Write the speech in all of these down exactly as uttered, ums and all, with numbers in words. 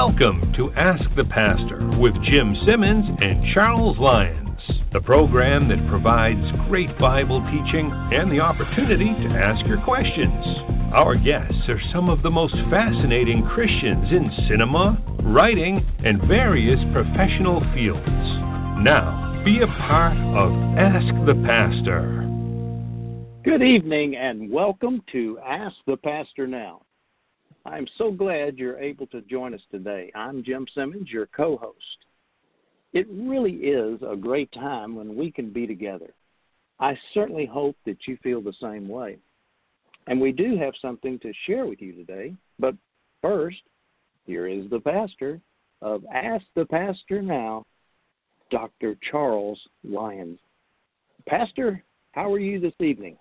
Welcome to Ask the Pastor with Jim Simmons and Charles Lyons, the program that provides great Bible teaching and the opportunity to ask your questions. Our guests are some of the most fascinating Christians in cinema, writing, and various professional fields. Now, be a part of Ask the Pastor. Good evening and welcome to Ask the Pastor Now. I'm so glad you're able to join us today. I'm Jim Simmons, your co-host. It really is a great time when we can be together. I certainly hope that you feel the same way. And we do have something to share with you today. But first, here is the pastor of Ask the Pastor Now, Doctor Charles Lyons. Pastor, how are you this evening?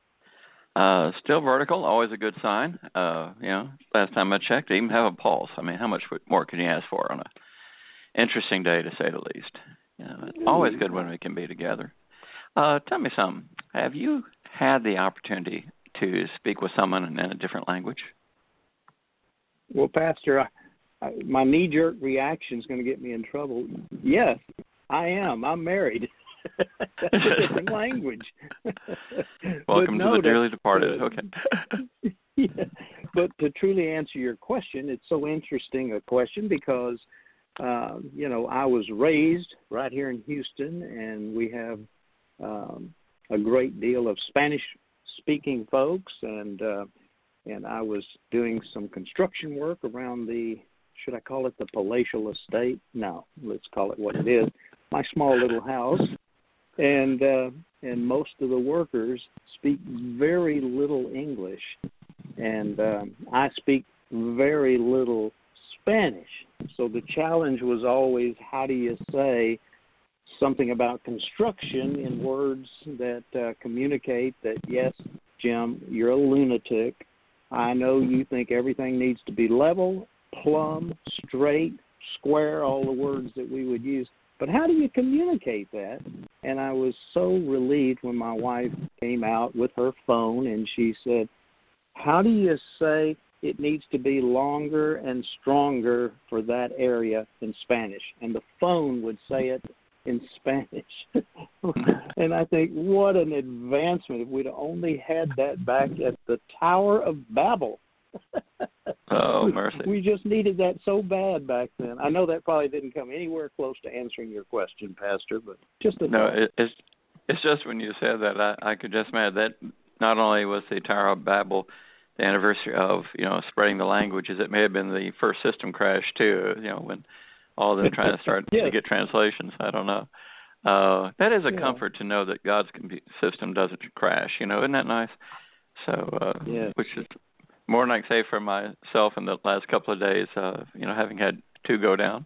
Uh, still vertical, always a good sign. Uh, you know, last time I checked, I even have a pulse. I mean, how much more can you ask for on a interesting day, to say the least? You know, it's always good when we can be together. Uh, tell me something. Have you had the opportunity to speak with someone in a different language? Well, Pastor, I, I, my knee-jerk reaction is going to get me in trouble. Yes, I am. I'm married. That's a different language. Welcome no, to the dearly departed. Uh, okay. Yeah, but to truly answer your question, it's so interesting a question because, uh, you know, I was raised right here in Houston, and we have um, a great deal of Spanish-speaking folks, and uh, and I was doing some construction work around the, should I call it the palatial estate? No, let's call it what it is, my small little house. And uh, and most of the workers speak very little English, and um, I speak very little Spanish. So the challenge was always, how do you say something about construction in words that uh, communicate that, yes, Jim, you're a lunatic. I know you think everything needs to be level, plumb, straight, square, all the words that we would use. But how do you communicate that? And I was so relieved when my wife came out with her phone and she said, how do you say it needs to be longer and stronger for that area in Spanish? And the phone would say it in Spanish. And I think, what an advancement if we'd only had that back at the Tower of Babel. Oh, mercy. We just needed that so bad back then. I know that probably didn't come anywhere close to answering your question, Pastor, but just a No, thought. it, it's, it's just when you said that, I, I could just imagine that not only was the Tower of Babel the anniversary of, you know, spreading the languages, it may have been the first system crash, too, you know, when all of them trying to start yes. to get translations. I don't know. Uh, that is a yeah. comfort to know that God's system doesn't crash, you know, isn't that nice? So, uh, yes. which is more than I can say for myself in the last couple of days, uh, you know, having had two go down.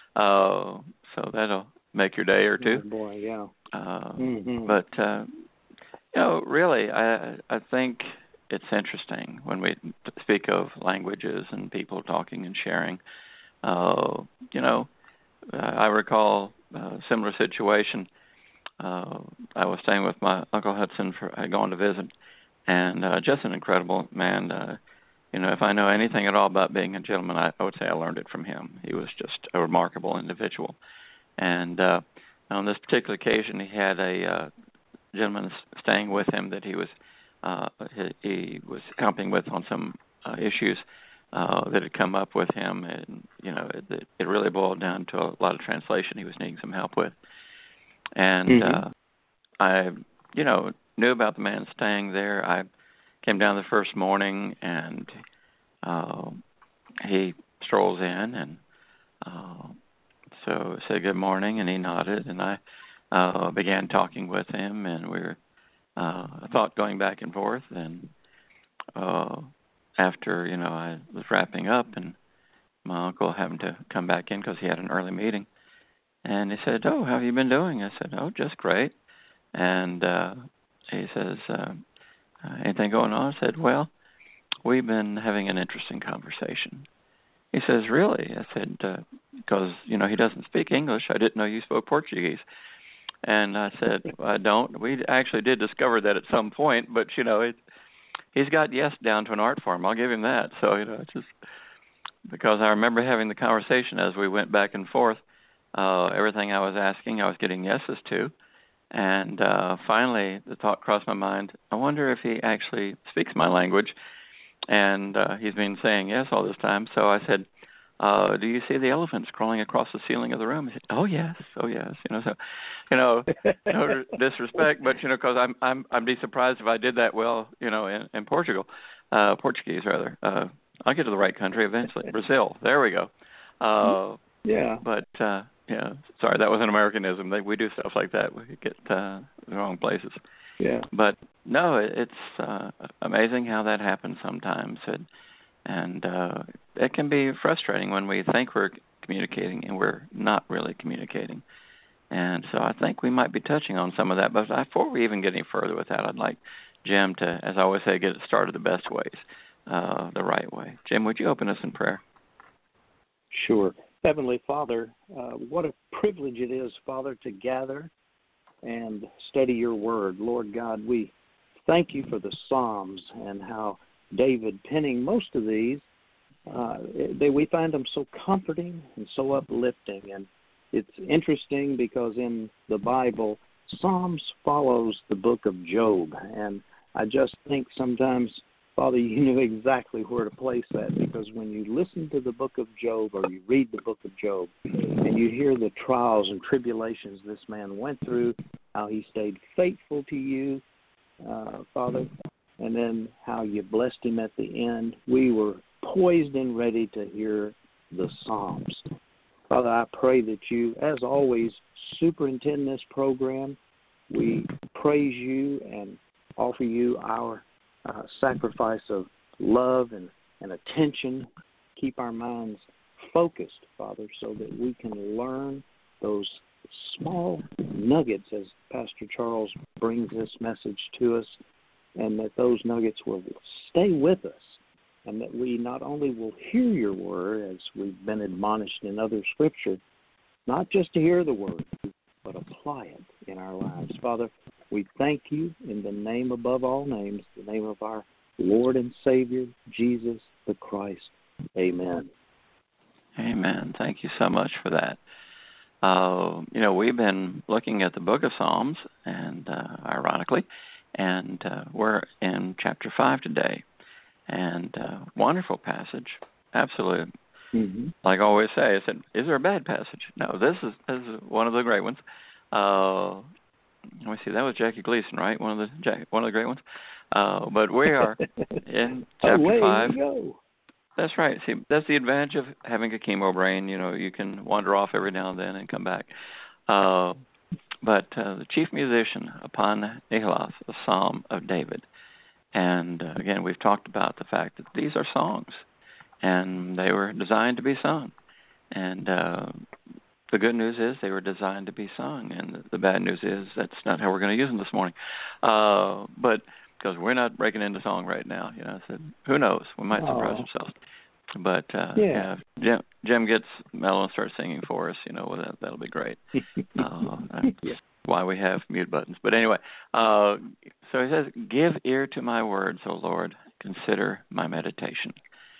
Uh, so that'll make your day or two. Oh boy, yeah. Uh, mm-hmm. But, uh, you know, really, I, I think it's interesting when we speak of languages and people talking and sharing. Uh, you know, uh, I recall a similar situation. Uh, I was staying with my Uncle Hudson. For, I had gone to visit. And uh, just an incredible man. Uh, you know, if I know anything at all about being a gentleman, I, I would say I learned it from him. He was just a remarkable individual. And uh, on this particular occasion, he had a uh, gentleman staying with him that he was uh, he, he was helping with on some uh, issues uh, that had come up with him. And, you know, it, it really boiled down to a lot of translation he was needing some help with. And mm-hmm. uh, I, you know, knew about the man staying there. I came down the first morning, and uh, he strolls in, and uh, so I said good morning, and he nodded, and I uh, began talking with him, and we were, uh, I thought, going back and forth, and uh, after, you know, I was wrapping up, and my uncle happened to come back in because he had an early meeting, and he said, oh, how have you been doing? I said, oh, just great, and uh, he says, uh, anything going on? I said, well, we've been having an interesting conversation. He says, really? I said, uh, because, you know, he doesn't speak English. I didn't know you spoke Portuguese. And I said, I don't. We actually did discover that at some point, but, you know, it, he's got yes down to an art form. I'll give him that. So, you know, it's just, because I remember having the conversation as we went back and forth. Uh, everything I was asking, I was getting yeses to. And uh, finally, the thought crossed my mind, I wonder if he actually speaks my language. And uh, he's been saying yes all this time. So I said, uh, do you see the elephants crawling across the ceiling of the room? He said, oh, yes, oh, yes. You know, so, you know, no disrespect, but, you know, because I'm, I'm, I'd be surprised if I did that well, you know, in, in Portugal, uh, Portuguese, rather. Uh, I'll get to the right country eventually. Brazil. There we go. Uh, yeah. But, uh, yeah, sorry, that was an Americanism. We do stuff like that. We get uh, the wrong places. Yeah. But, no, it's uh, amazing how that happens sometimes. And, and uh, it can be frustrating when we think we're communicating and we're not really communicating. And so I think we might be touching on some of that. But before we even get any further with that, I'd like Jim to, as I always say, get it started the best ways, uh, the right way. Jim, would you open us in prayer? Sure. Heavenly Father, uh, what a privilege it is, Father, to gather and study your word. Lord God, we thank you for the Psalms and how David penning most of these, uh, they, we find them so comforting and so uplifting. And it's interesting because in the Bible, Psalms follows the book of Job. And I just think sometimes, Father, you knew exactly where to place that, because when you listen to the book of Job or you read the book of Job and you hear the trials and tribulations this man went through, how he stayed faithful to you, uh, Father, and then how you blessed him at the end, we were poised and ready to hear the Psalms. Father, I pray that you, as always, superintend this program. We praise you and offer you our uh, sacrifice of love and, and attention. Keep our minds focused, Father, so that we can learn those small nuggets as Pastor Charles brings this message to us, and that those nuggets will stay with us, and that we not only will hear your word as we've been admonished in other scripture, not just to hear the word, but apply it in our lives. Father, we thank you in the name above all names, the name of our Lord and Savior, Jesus the Christ. Amen. Amen. Thank you so much for that. Uh, you know, we've been looking at the book of Psalms, and uh, ironically, and uh, we're in chapter five today. And uh, wonderful passage, absolutely. Mm-hmm. Like I always say, I said, is there a bad passage? No, this is this is one of the great ones. Uh, let me see, that was Jackie Gleason, right? One of the Jack, one of the great ones. Uh, but we are in chapter Away five. You go. That's right. See, that's the advantage of having a chemo brain. You know, you can wander off every now and then and come back. Uh, but uh, the chief musician upon Nehiloth, a psalm of David. And uh, again, we've talked about the fact that these are songs, and they were designed to be sung. And uh, the good news is they were designed to be sung, and the bad news is that's not how we're going to use them this morning. Uh, but because we're not breaking into song right now, you know, so who knows? We might surprise Aww. ourselves. But uh, yeah, yeah, Jim, Jim gets mellow and starts singing for us. You know, well, that, that'll be great. Uh, yeah. Why we have mute buttons. But anyway, uh, so he says, give ear to my words, O Lord, consider my meditation.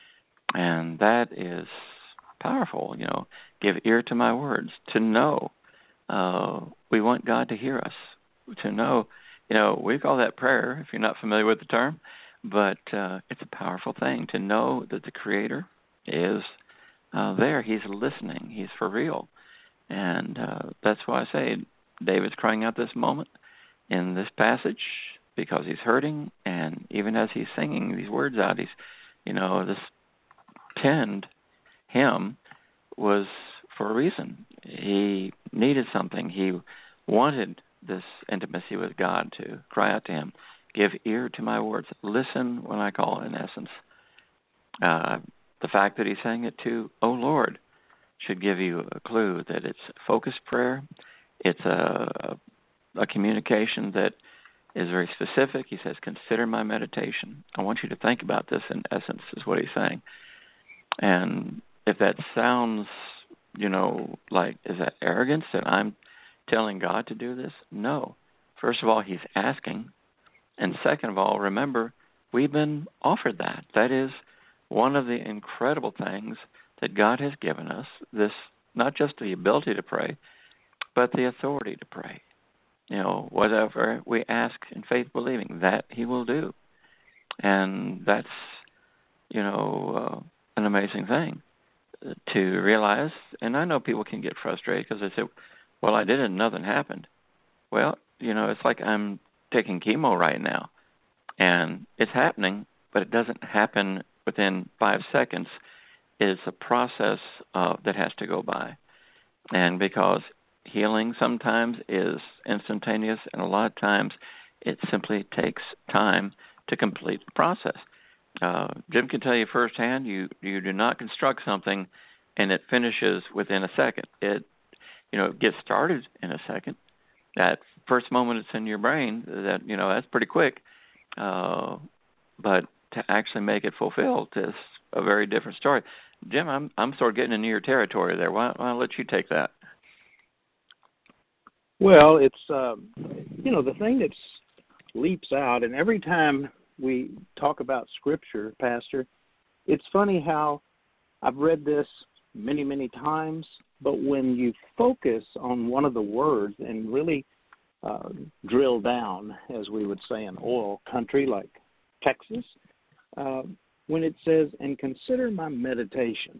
And that is powerful, you know, give ear to my words, to know. Uh, we want God to hear us, to know, you know, we call that prayer, if you're not familiar with the term, but uh, it's a powerful thing to know that the Creator is uh, there. He's listening. He's for real. And uh, that's why I say David's crying out this moment in this passage because he's hurting, and even as he's singing these words out, he's, you know, this penned hymn was for a reason. He needed something. He wanted this intimacy with God to cry out to him. Give ear to my words. Listen when I call, in essence. Uh, the fact that he's saying it to, O Lord, should give you a clue that it's focused prayer. It's a, a communication that is very specific. He says, consider my meditation. I want you to think about this, in essence, is what he's saying. And if that sounds, you know, like, is that arrogance that I'm telling God to do this? No. First of all, he's asking. And second of all, remember, we've been offered that. That is, one of the incredible things that God has given us, this not just the ability to pray, but the authority to pray. You know, whatever we ask in faith believing, that he will do. And that's, you know, uh, an amazing thing to realize. And I know people can get frustrated because they say, well, I did it and nothing happened. Well, you know, it's like I'm taking chemo right now. And it's happening, but it doesn't happen within five seconds. It's a process uh, that has to go by. And because healing sometimes is instantaneous, and a lot of times it simply takes time to complete the process. Uh, Jim can tell you firsthand, you, you do not construct something and it finishes within a second. It, you know, it gets started in a second. That first moment it's in your brain, that, you know, that's pretty quick. Uh, but to actually make it fulfilled is a very different story. Jim, I'm I'm sort of getting into your territory there. Why, why don't I let you take that? Well, it's, um, you know, the thing that leaps out, and every time we talk about Scripture, Pastor, it's funny how I've read this many, many times, but when you focus on one of the words and really uh, drill down, as we would say in oil country like Texas, uh, when it says, and consider my meditation,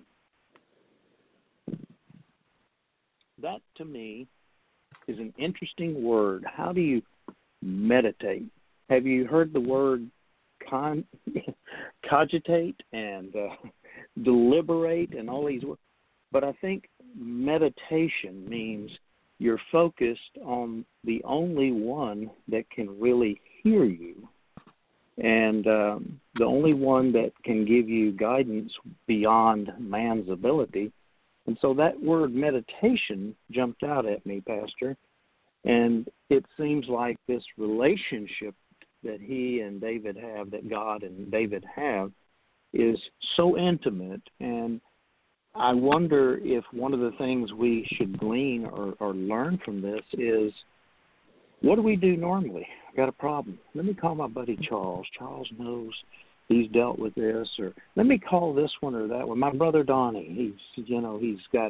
that to me is an interesting word. How do you meditate? Have you heard the word con- cogitate and uh, deliberate and all these words? But I think meditation means you're focused on the only one that can really hear you, and um, the only one that can give you guidance beyond man's ability. And so that word meditation jumped out at me, Pastor, and it seems like this relationship that he and David have, that God and David have, is so intimate. And I wonder if one of the things we should glean or, or learn from this is, what do we do normally? I've got a problem. Let me call my buddy Charles. Charles knows he's dealt with this. Or let me call this one or that one. My brother Donnie, he's, you know, he's got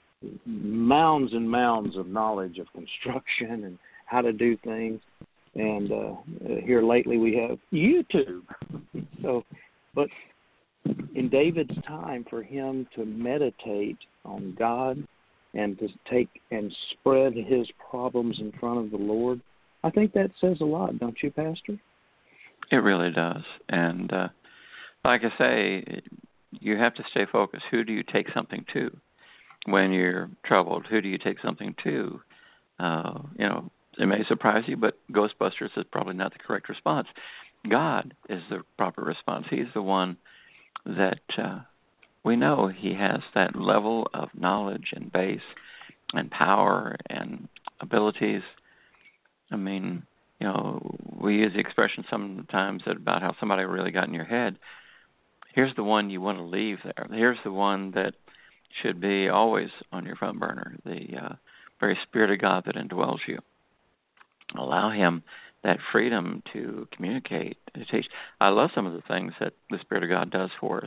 mounds and mounds of knowledge of construction and how to do things. And uh, here lately we have YouTube. So, but in David's time, for him to meditate on God and to take and spread his problems in front of the Lord, I think that says a lot, don't you, Pastor? It really does. And uh, like I say, you have to stay focused. Who do you take something to when you're troubled? Who do you take something to? Uh, you know, it may surprise you, but Ghostbusters is probably not the correct response. God is the proper response. He's the one that uh, we know he has that level of knowledge and base and power and abilities. I mean, you know, we use the expression sometimes about how somebody really got in your head. Here's the one you want to leave there. Here's the one that should be always on your front burner, the uh, very Spirit of God that indwells you. Allow him that freedom to communicate, to teach. I love some of the things that the Spirit of God does for us.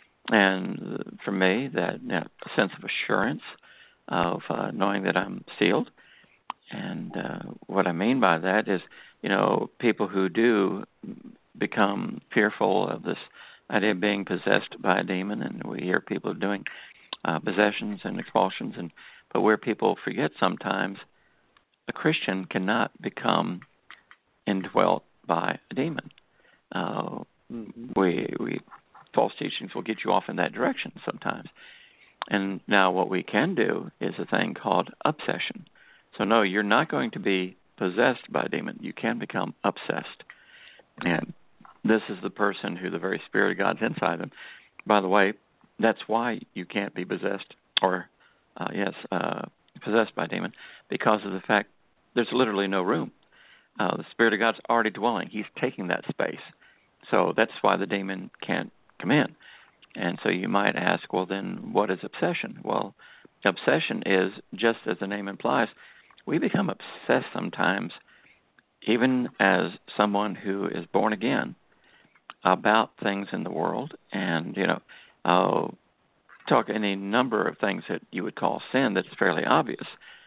And for me, that, you know, a sense of assurance of uh, knowing that I'm sealed. And uh, what I mean by that is, you know, people who do become fearful of this idea of being possessed by a demon, and we hear people doing uh, possessions and expulsions, and but where people forget sometimes, a Christian cannot become indwelt by a demon. Uh, mm-hmm. We we false teachings will get you off in that direction sometimes. And now what we can do is a thing called obsession. So no, you're not going to be possessed by a demon. You can become obsessed. And this is the person who the very Spirit of God's inside them. By the way, that's why you can't be possessed or, uh, yes, uh, possessed by a demon, because of the fact there's literally no room. Uh, the Spirit of God's already dwelling. He's taking that space. So that's why the demon can't come in. And so you might ask, well, then what is obsession? Well, obsession is, just as the name implies, we become obsessed sometimes, even as someone who is born again, about things in the world, and you know, uh, talk any number of things that you would call sin that's fairly obvious.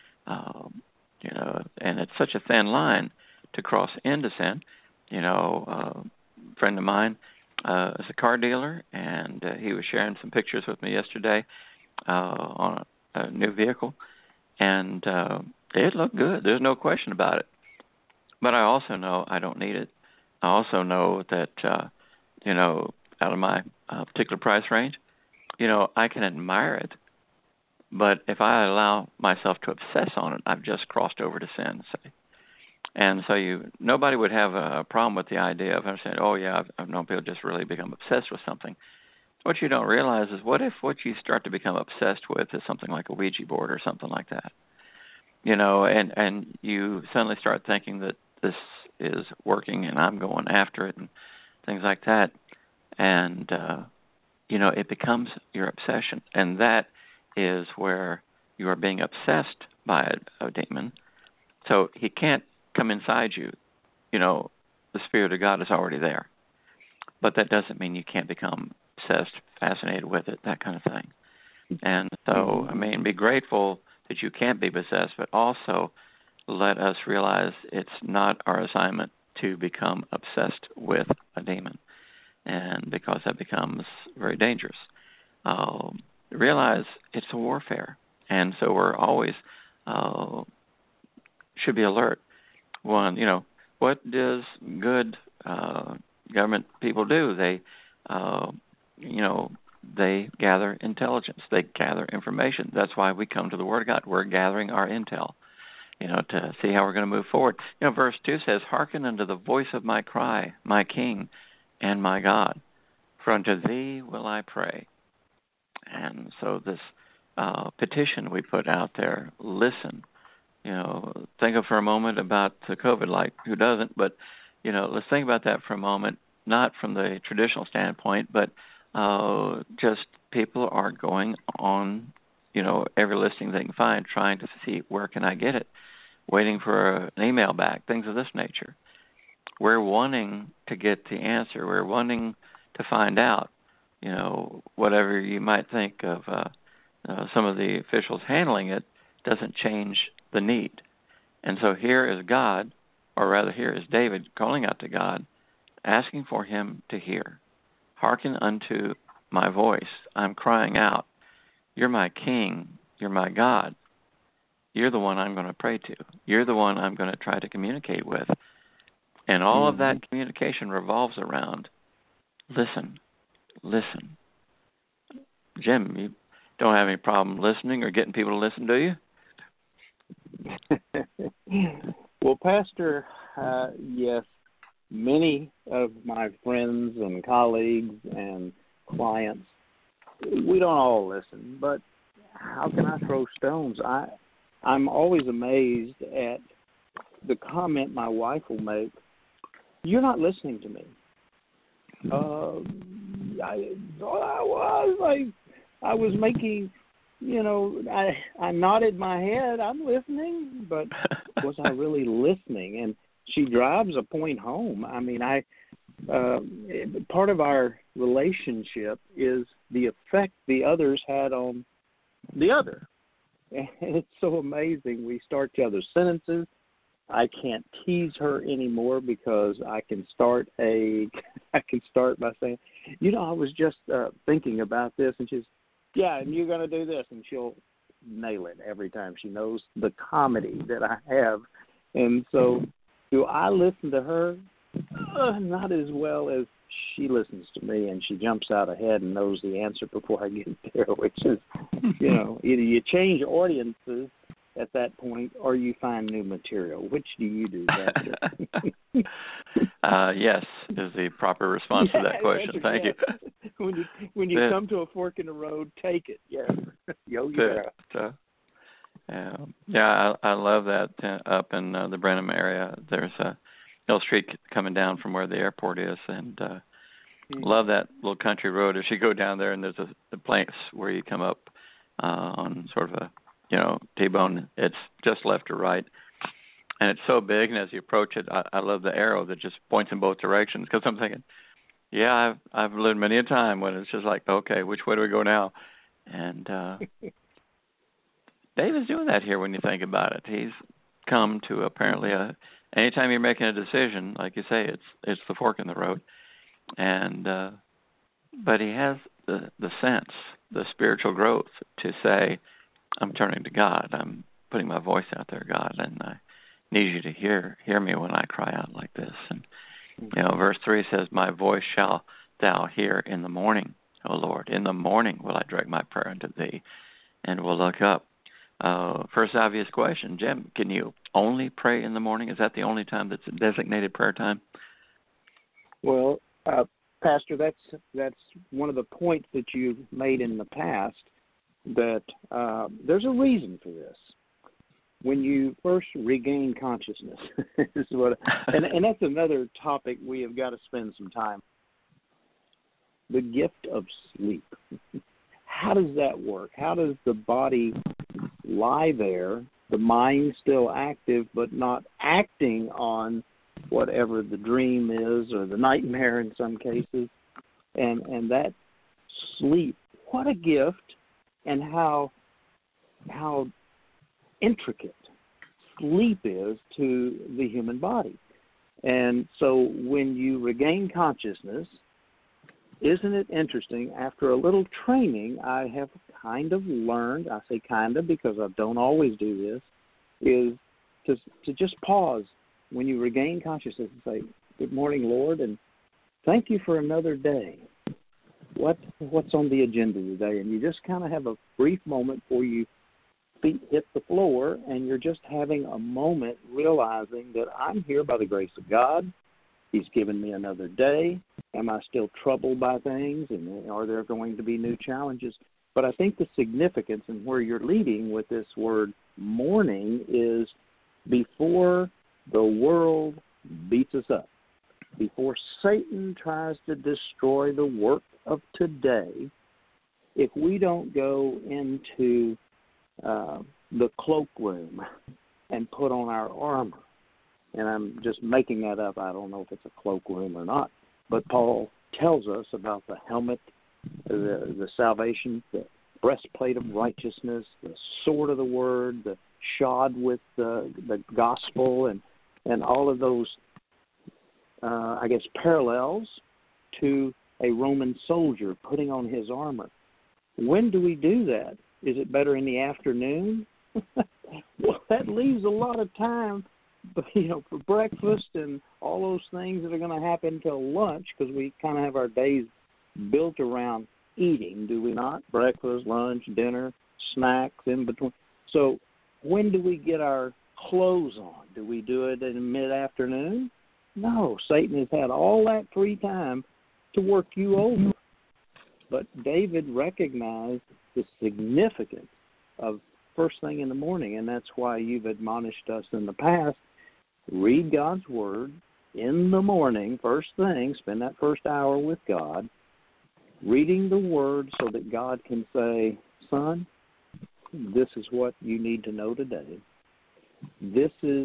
Um, you know, and it's such a thin line to cross into sin. You know, uh, a friend of mine uh, is a car dealer, and uh, he was sharing some pictures with me yesterday uh, on a, a new vehicle, and uh, it looked good. There's no question about it. But I also know I don't need it. I also know that, uh, you know, out of my uh, particular price range, you know, I can admire it. But if I allow myself to obsess on it, I've just crossed over to sin, say. And so you, nobody would have a problem with the idea of saying, oh, yeah, I've, I've known people just really become obsessed with something. What you don't realize is what if what you start to become obsessed with is something like a Ouija board or something like that? You know, and, and you suddenly start thinking that this is working and I'm going after it and things like that. And, uh, you know, it becomes your obsession. And that is where you are being obsessed by a, a demon. So he can't come inside you. You know, the Spirit of God is already there. But that doesn't mean you can't become obsessed, fascinated with it, that kind of thing. And so, I mean, be grateful that you can't be possessed, but also let us realize it's not our assignment to become obsessed with a demon, and because that becomes very dangerous. Um, realize it's a warfare, and so we're always uh, should be alert. One, you know, what does good uh, government people do? They, uh, you know, they gather intelligence. They gather information. That's why we come to the Word of God. We're gathering our intel, you know, to see how we're going to move forward. You know, verse two says, hearken unto the voice of my cry, my King and my God, for unto thee will I pray. And so this uh, petition we put out there, listen. You know, think of for a moment about the COVID, like who doesn't, but, you know, let's think about that for a moment, not from the traditional standpoint, but uh, just people are going on, you know, every listing they can find, trying to see where can I get it, waiting for an email back, things of this nature. We're wanting to get the answer. We're wanting to find out, you know, whatever you might think of uh, uh, some of the officials handling it doesn't change the need. And so here is God, or rather here is David calling out to God, asking for him to hear. Hearken unto my voice. I'm crying out. You're my King. You're my God. You're the one I'm going to pray to. You're the one I'm going to try to communicate with. And all mm-hmm. of that communication revolves around listen, listen. Jim, you don't have any problem listening or getting people to listen, do you? Well, Pastor, uh, yes, many of my friends and colleagues and clients, we don't all listen, but how can I throw stones? I, I'm always amazed at the comment my wife will make, you're not listening to me. Uh, I, I was like, I was making, you know, I, I nodded my head, I'm listening, but was I really listening? And she drives a point home. I mean, I uh, part of our relationship is the effect the others had on the other. And it's so amazing. We start each other's sentences. I can't tease her anymore because I can start a, I can start by saying, you know, I was just uh, thinking about this, and she's, yeah, and you're going to do this, and she'll nail it every time. She knows the comedy that I have. And so do I listen to her? Uh, not as well as she listens to me, and she jumps out ahead and knows the answer before I get there, which is, you know, either you change audiences at that point or you find new material. Which do you do, Pastor? uh, yes, is the proper response yeah, to that question. Thank yes. you. When you when you come to a fork in the road, take it. Yes. Yo, yeah. Uh, yeah, yeah, I, I love that uh, up in uh, the Brenham area. There's a Hill Street coming down from where the airport is, and uh, mm-hmm. love that little country road. As you go down there, and there's a, a place where you come up uh, on sort of a, you know, T-bone. It's just left or right, and it's so big. And as you approach it, I, I love the arrow that just points in both directions. Because I'm thinking, Yeah, I've I've lived many a time when it's just like, okay, which way do we go now? And uh, David's doing that here when you think about it. He's come to apparently a. Anytime you're making a decision, like you say, it's it's the fork in the road, and uh, but he has the the sense, the spiritual growth to say, I'm turning to God. I'm putting my voice out there, God, and I need you to hear hear me when I cry out like this. And you know, verse three says, "My voice shall thou hear in the morning, O Lord. In the morning will I direct my prayer unto thee." And we'll look up. Uh, first obvious question, Jim, can you only pray in the morning? Is that the only time that's a designated prayer time? Well, uh, Pastor, that's that's one of the points that you've made in the past, that uh, there's a reason for this. When you first regain consciousness, is what, and, and that's another topic we have got to spend some time. The gift of sleep. How does that work? How does the body lie there, the mind still active, but not acting on whatever the dream is or the nightmare in some cases, and and that sleep? What a gift, and how how intricate sleep is to the human body. And so when you regain consciousness, isn't it interesting, after a little training, I have kind of learned, I say kind of because I don't always do this, is to to just pause when you regain consciousness and say, "Good morning, Lord, and thank you for another day. What What's on the agenda today?" And you just kind of have a brief moment before you feet hit the floor, and you're just having a moment realizing that I'm here by the grace of God. He's given me another day. Am I still troubled by things? And are there going to be new challenges? But I think the significance and where you're leading with this word morning is before the world beats us up, before Satan tries to destroy the work of today, if we don't go into uh, the cloakroom and put on our armor, and I'm just making that up. I don't know if it's a cloakroom or not. But Paul tells us about the helmet, the, the salvation, the breastplate of righteousness, the sword of the word, the shod with the, the gospel, and, and all of those, uh, I guess, parallels to a Roman soldier putting on his armor. When do we do that? Is it better in the afternoon? Well, that leaves a lot of time, but, you know, for breakfast and all those things that are going to happen till lunch, because we kind of have our days built around eating, do we not? Breakfast, lunch, dinner, snacks in between. So when do we get our clothes on? Do we do it in mid-afternoon? No. Satan has had all that free time to work you over. But David recognized the significance of first thing in the morning, and that's why you've admonished us in the past. Read God's Word in the morning, first thing, spend that first hour with God, reading the Word so that God can say, son, this is what you need to know today. This is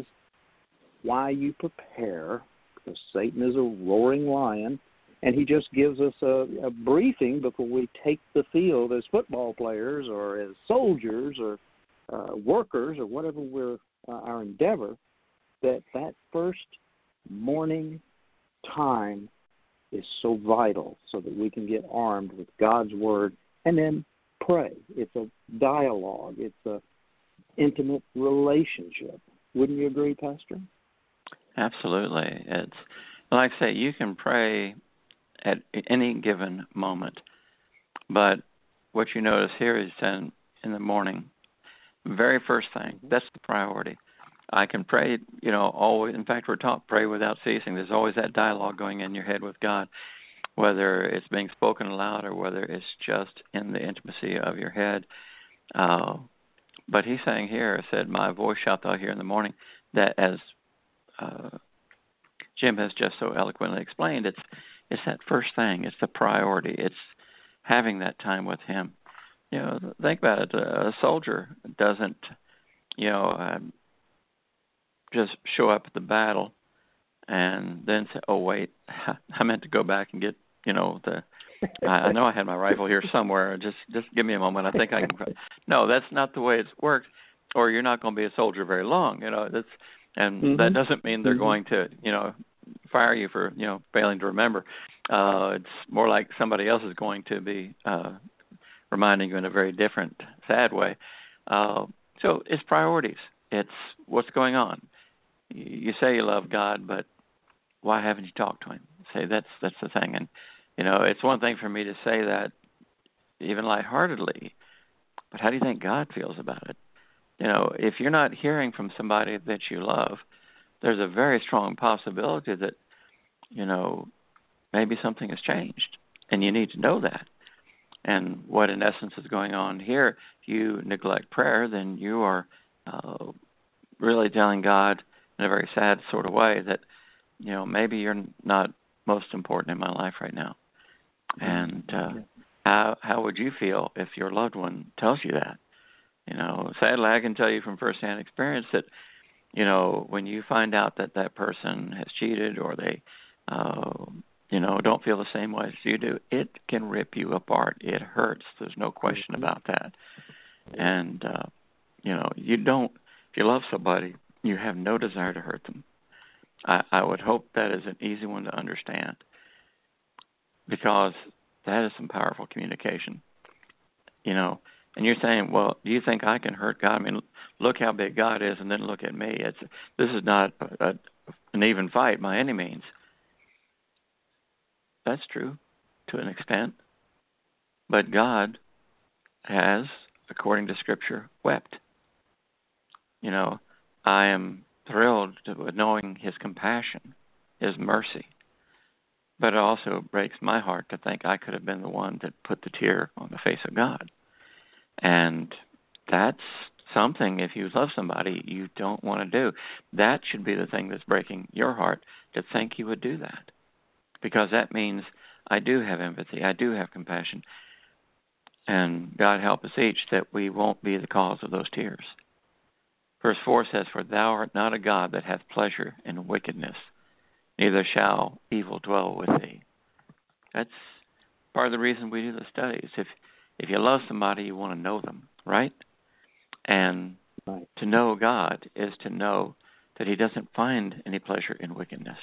why you prepare, because Satan is a roaring lion, and he just gives us a, a briefing before we take the field as football players or as soldiers or uh, workers or whatever we're uh, our endeavor, that that first morning time is so vital so that we can get armed with God's Word and then pray. It's a dialogue. It's a intimate relationship. Wouldn't you agree, Pastor? Absolutely. It's like I say, you can pray at any given moment, but what you notice here is in, in the morning, very first thing, that's the priority. I can pray, you know, always. In fact, we're taught pray without ceasing. There's always that dialogue going in your head with God, whether it's being spoken aloud or whether it's just in the intimacy of your head. Uh, but he's saying here, said, my voice shalt thou hear in the morning, that as uh, Jim has just so eloquently explained, it's it's that first thing. It's the priority. It's having that time with him. You know, think about it. A soldier doesn't, you know, um, just show up at the battle and then say, oh, wait, I meant to go back and get you know, the I, I know I had my rifle here somewhere. Just just give me a moment. I think I can. No, that's not the way it's worked. Or you're not going to be a soldier very long. You know, that's and mm-hmm. that doesn't mean they're mm-hmm. going to, you know, fire you for, you know, failing to remember. Uh, it's more like somebody else is going to be uh, reminding you in a very different, sad way. Uh, so it's priorities. It's what's going on. You say you love God, but why haven't you talked to Him? Say that's that's the thing. And you know, it's one thing for me to say that even lightheartedly, but how do you think God feels about it? You know, if you're not hearing from somebody that you love, there's a very strong possibility that, you know, maybe something has changed, and you need to know that. And what, in essence, is going on here, if you neglect prayer, then you are uh, really telling God in a very sad sort of way that, you know, maybe you're not most important in my life right now. And uh, how how would you feel if your loved one tells you that? You know, sadly, I can tell you from firsthand experience that, you know, when you find out that that person has cheated or they, uh, you know, don't feel the same way as you do, it can rip you apart. It hurts. There's no question about that. And, uh, you know, you don't, if you love somebody, you have no desire to hurt them. I, I would hope that is an easy one to understand, because that is some powerful communication, you know. And you're saying, well, do you think I can hurt God? I mean, look how big God is, and then look at me. It's this is not a, a, an even fight by any means. That's true to an extent. But God has, according to Scripture, wept. You know, I am thrilled with knowing His compassion, His mercy. But it also breaks my heart to think I could have been the one that put the tear on the face of God. And that's something, if you love somebody, you don't want to do. That should be the thing that's breaking your heart, to think you would do that. Because that means I do have empathy, I do have compassion. And God help us each that we won't be the cause of those tears. Verse four says, for thou art not a God that hath pleasure in wickedness, neither shall evil dwell with thee. That's part of the reason we do the studies. If If you love somebody, you want to know them, right? And right. To know God is to know that He doesn't find any pleasure in wickedness.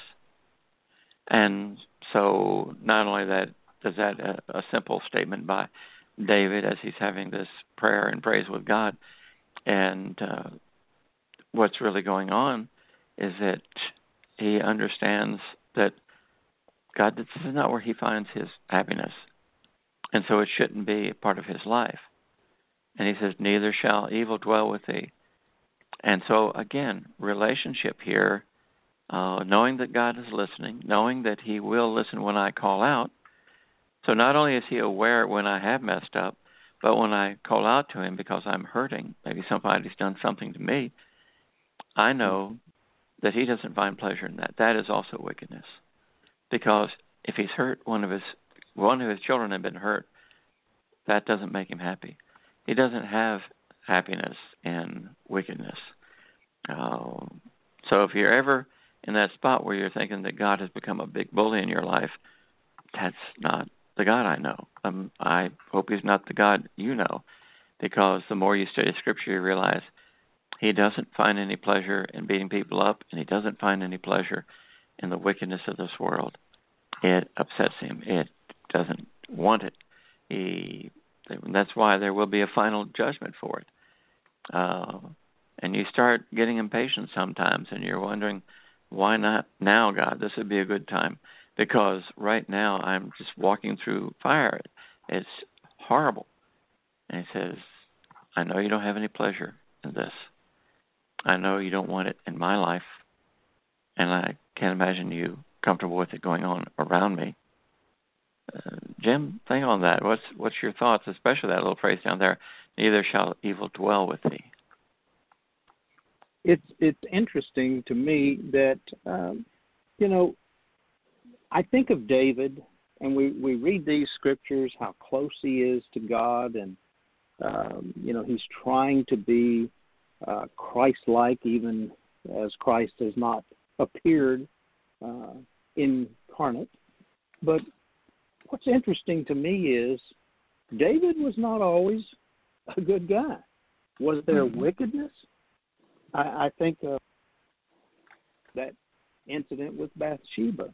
And so not only that, does that a, a simple statement by David as he's having this prayer and praise with God, and uh, what's really going on is that he understands that God, this is not where He finds His happiness. And so it shouldn't be a part of his life. And he says, neither shall evil dwell with thee. And so, again, relationship here, uh, knowing that God is listening, knowing that He will listen when I call out. So not only is He aware when I have messed up, but when I call out to Him because I'm hurting, maybe somebody's done something to me, I know that He doesn't find pleasure in that. That is also wickedness. Because if He's hurt one of His One of His children had been hurt, that doesn't make Him happy. He doesn't have happiness in wickedness. Uh, so if you're ever in that spot where you're thinking that God has become a big bully in your life, that's not the God I know. Um, I hope He's not the God you know, because the more you study Scripture, you realize He doesn't find any pleasure in beating people up, and He doesn't find any pleasure in the wickedness of this world. It upsets Him. It doesn't want it. He, that's why there will be a final judgment for it. Uh, and you start getting impatient sometimes, and you're wondering, why not now, God? This would be a good time. Because right now I'm just walking through fire. It's horrible. And He says, I know you don't have any pleasure in this. I know you don't want it in my life. And I can't imagine you comfortable with it going on around me. Uh, Jim, think on that. What's what's your thoughts, especially that little phrase down there, neither shall evil dwell with thee? It's it's interesting to me that, um, you know, I think of David, and we, we read these scriptures, how close he is to God, and, um, you know, he's trying to be uh, Christ-like, even as Christ has not appeared uh, incarnate. But what's interesting to me is David was not always a good guy. Was there mm-hmm. wickedness? I, I think of that incident with Bathsheba.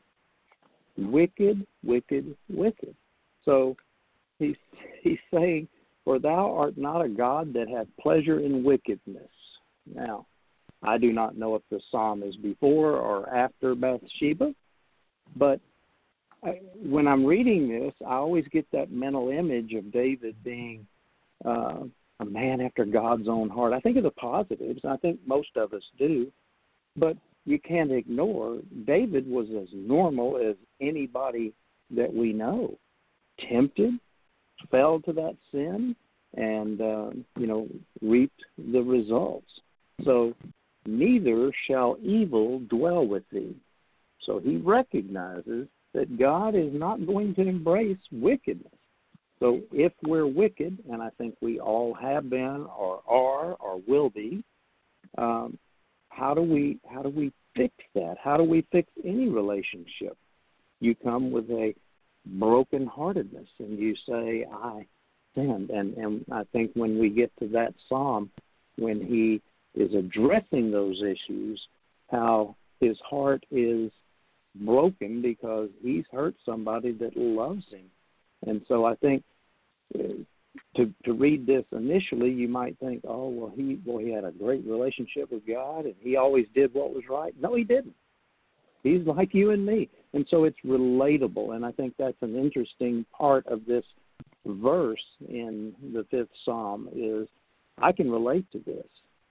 Wicked, wicked, wicked. So he's, he's saying, for thou art not a God that hath pleasure in wickedness. Now, I do not know if the psalm is before or after Bathsheba, but I, when I'm reading this, I always get that mental image of David being uh, a man after God's own heart. I think of the positives. I think most of us do. But you can't ignore David was as normal as anybody that we know. Tempted, fell to that sin, and, uh, you know, reaped the results. So neither shall evil dwell with thee. So he recognizes that God is not going to embrace wickedness. So if we're wicked, and I think we all have been or are or will be, um, how do we how do we fix that? How do we fix any relationship? You come with a brokenheartedness and you say, I sinned. And, and I think when we get to that psalm, when he is addressing those issues, how his heart is broken because he's hurt somebody that loves him. And so I think uh, to to read this initially, you might think, oh, well, he well he had a great relationship with God and he always did what was right. No, he didn't. He's like you and me. And so it's relatable, and I think that's an interesting part of this verse in the fifth psalm is I can relate to this.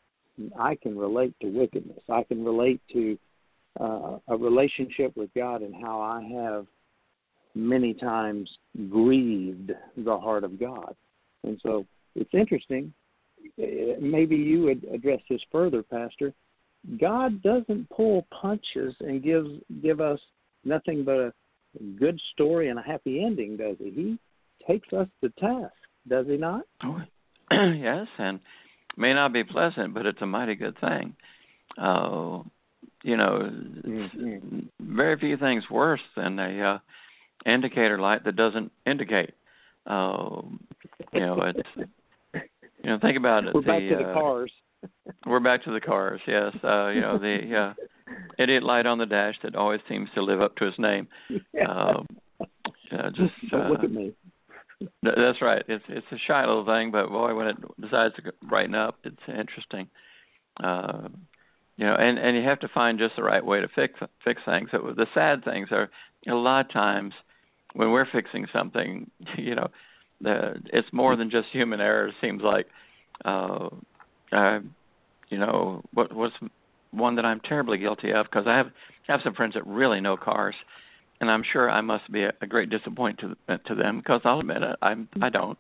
I can relate to wickedness. I can relate to uh, a relationship with God and how I have many times grieved the heart of God. And so it's interesting. Maybe you would address this further, Pastor. God doesn't pull punches and gives give us nothing but a good story and a happy ending, does he? He takes us to task, does he not? Oh, yes, and may not be pleasant, but it's a mighty good thing. Uh, you know, mm-hmm. very few things worse than a uh, indicator light that doesn't indicate. Uh, you know, it's you know, think about it. We're the, back to the uh, cars. We're back to the cars. Yes, uh, you know the uh, idiot light on the dash that always seems to live up to its name. Uh, uh, just Don't uh, look at me. That's right. It's it's a shy little thing, but boy, when it decides to brighten up, it's interesting. Uh, you know, and, and you have to find just the right way to fix fix things. So the sad things are a lot of times when we're fixing something, you know, the, it's more than just human error. It seems like, uh, uh, you know, what what's one that I'm terribly guilty of because I have have some friends that really know cars. And I'm sure I must be a, a great disappointment to, to them because I'll admit it, I'm, I don't.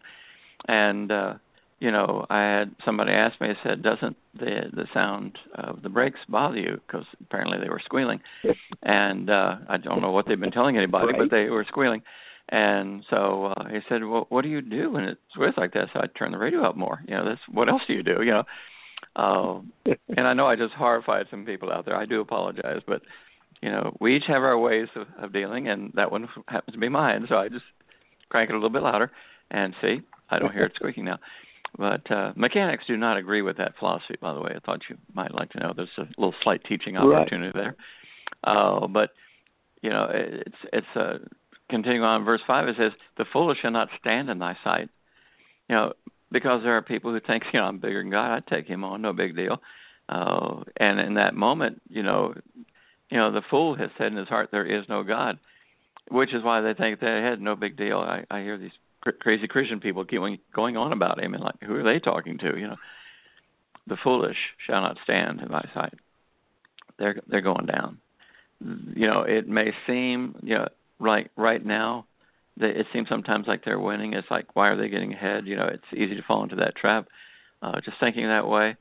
And, uh, you know, I had somebody ask me, I said, doesn't the the sound of the brakes bother you? Because apparently they were squealing. And uh, I don't know what they've been telling anybody, right. but they were squealing. And so uh, he said, well, what do you do when it squeals like that? So I turn the radio up more. You know, that's, what else do you do, you know? Uh, and I know I just horrified some people out there. I do apologize, but you know, we each have our ways of, of dealing, and that one happens to be mine. So I just crank it a little bit louder, and see, I don't hear it squeaking now. But uh, mechanics do not agree with that philosophy, by the way. I thought you might like to know. There's a little slight teaching opportunity right. there. Uh, but, you know, it's, it's uh, continuing on verse five, it says, the foolish shall not stand in thy sight. You know, because there are people who think, you know, I'm bigger than God. I'd take him on, no big deal. Uh, and in that moment, you know, You know, the fool has said in his heart, there is no God, which is why they think they had no big deal. I, I hear these cr- crazy Christian people keep going on about him, and like, who are they talking to? You know, the foolish shall not stand in thy sight. They're they're going down. You know, it may seem, you know, right right now, they, it seems sometimes like they're winning. It's like, why are they getting ahead? You know, it's easy to fall into that trap, uh, just thinking that way.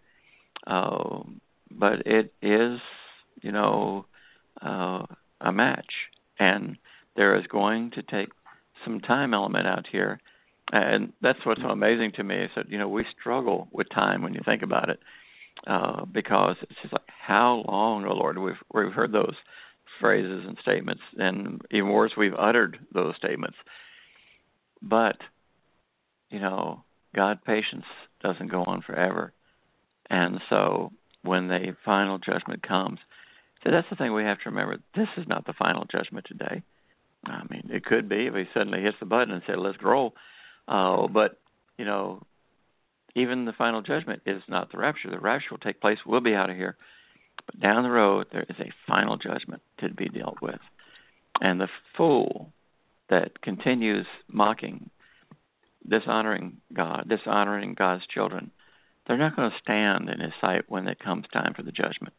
Uh, but it is, you know, Uh, a match, and there is going to take some time element out here, and that's what's so amazing to me is that, you know, we struggle with time when you think about it, uh, because it's just like, how long, oh Lord, we've we've heard those phrases and statements, and even worse, we've uttered those statements, But, you know, God's patience doesn't go on forever. And so when the final judgment comes, so that's the thing we have to remember. This is not the final judgment today. I mean, it could be if he suddenly hits the button and said, let's roll. Uh, but, you know, even the final judgment is not the rapture. The rapture will take place. We'll be out of here. But down the road, there is a final judgment to be dealt with. And the fool that continues mocking, dishonoring God, dishonoring God's children, they're not going to stand in his sight when it comes time for the judgment.